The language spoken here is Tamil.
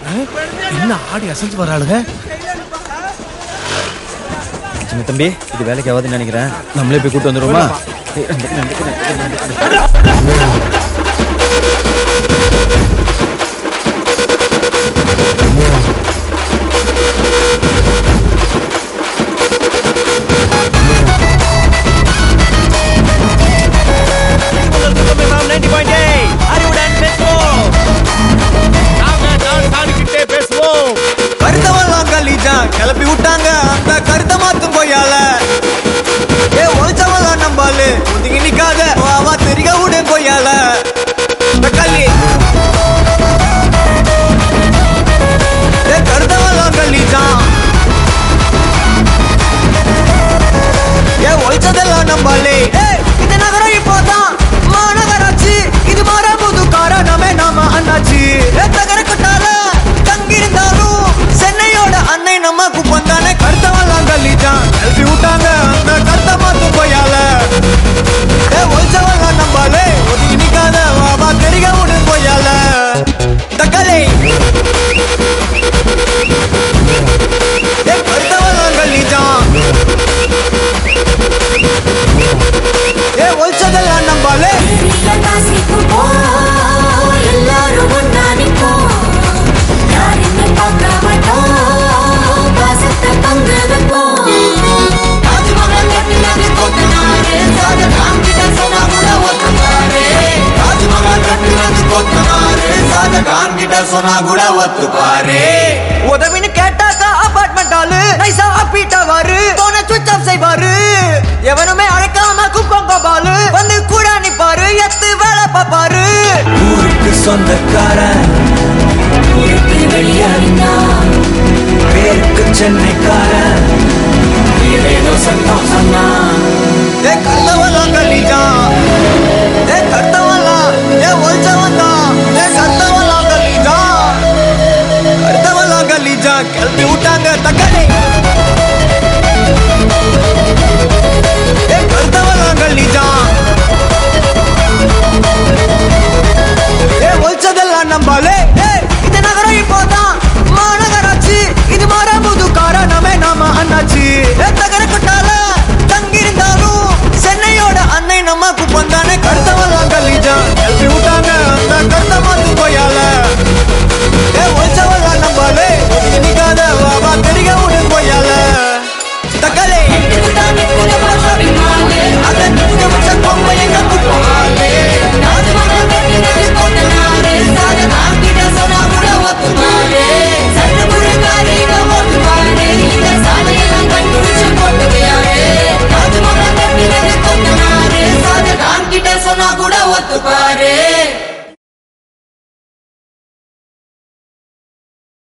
என்ன ஆடி அசைஞ்சு வராளுங்க? சின்ன தம்பி, இது வேலைக்கு ஆகாதுன்னு நினைக்கிறேன். நம்மளே போய் கூட்டு வந்துருமா? கிளப்பி விட்டாங்க அந்த கருத்தை மாத்தும் போயால ஒழிச்சவெல்லாம் நம்பாலு ஒதுங்கி நிக்காத வா தெரிக விடு போயால கல்லி கருத்தவெல்லாம் கல்லிச்சான் ஒழிச்சதெல்லாம் நம்பாலே இந்த நகரம் இப்போதான் மாநகராட்சி இது மாற புது காரணமே நாம அண்ணாச்சி தகர கொட்டால தங்கியிருந்தாலும் சென்னையோட அன்னை நம்ம குப்பந்தானே கருத்தவெல்லாம் கல்லிச்சான் எழுப்பி விட்டாங்க அந்த கருத்தை மாத்தும் போயால ஒழிச்சவெல்லாம் நம்பாலே ஒதுங்கி நிக்காத வா தெரிக விடு போயால தக்கலை கருத்தவெல்லாம் கல்லிச்சான் ஒழிச்சதெல்லாம் நம்பாலே எல்லாரும் ஒன்னா நிற்போம் யாருமே பார்க்க மாட்டோம் பாசத்தை பங்கு வைப்போம் ராஜ்மகன் கட்டினது கொத்தனாரு சாதகான் கிட்ட சொன்னா கூட ஒத்துப்பாரு ராஜ்மகன் கட்டினது கொத்தனாரு சாதகான் கிட்ட சொன்னா கூட ஒத்துப்பாரு உதவின்னு கேட்டாக்கா அபார்ட்மெண்ட் ஆளு நைசா அப்பீட்டவாரு போன சுவிட்ச் ஆஃப் செய்வாரு எவனுமே அழைக்காம குப்பங்கோபாலு வந்து கூட நிப்பாரு எத்து வேலை பாப்பாரு ஊருக்கு சொந்தக்காரன் ஊருக்கு வெளியாடினா பேருக்கு சென்னைக்காரன் ஏதோ சத்தம் சொன்னா கருத்தவெல்லாம் கல்லிச்சான் கருத்தவெல்லாம் ஒழிச்சவன் தான் சத்தவெல்லாம் கல்லிச்சான் கருத்தவெல்லாம் கல்லிச்சான் கிளப்பி விட்டாங்க தக்கலை கருத்தவெல்லாம் கல்லிச்சான் ஒழிச்சதெல்லாம் நம்பாலே இந்த நகரம் இப்போதான் மாநகராட்சி இது மாற புது காரணமே நாம அண்ணாச்சி தகர கொட்டால தங்கியிருந்தாலும் சென்னையோட அன்னை நம்ம குப்பந்தானே கருத்தவெல்லாம் கல்லிச்சான் எழுப்பி விட்டாங்க அந்த கருத்தை மாத்து போயால ஒழிச்சவெல்லாம் நம்பாலே நிக்காத வா தெரிக விடு போயால தக்கலை சொன்னா கூட ஒத்துப்பாரு